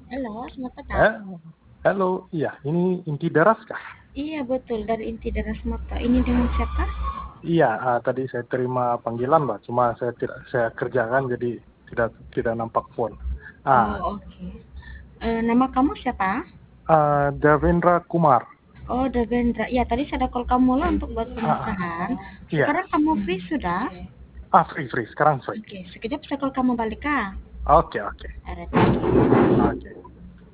Halo, selamat petang. Eh, halo, iya, ini Inti Daras kah? Iya, betul, dari Inti Daras Moto. Ini dengan siapa? Iya, tadi saya terima panggilan, Mbak. Cuma saya kerjakan jadi tidak nampak phone. Ah, Oh, oke. Nama kamu siapa? Davendra Kumar. Oh, Devendra. Ya, tadi saya ada call kamu lah untuk buat Ah, pemasaran. iya. Sekarang kamu free sudah? Free, sekarang free. Oke, sekejap saya call kamu balik, Kak. Oke, oke, Ada. oke.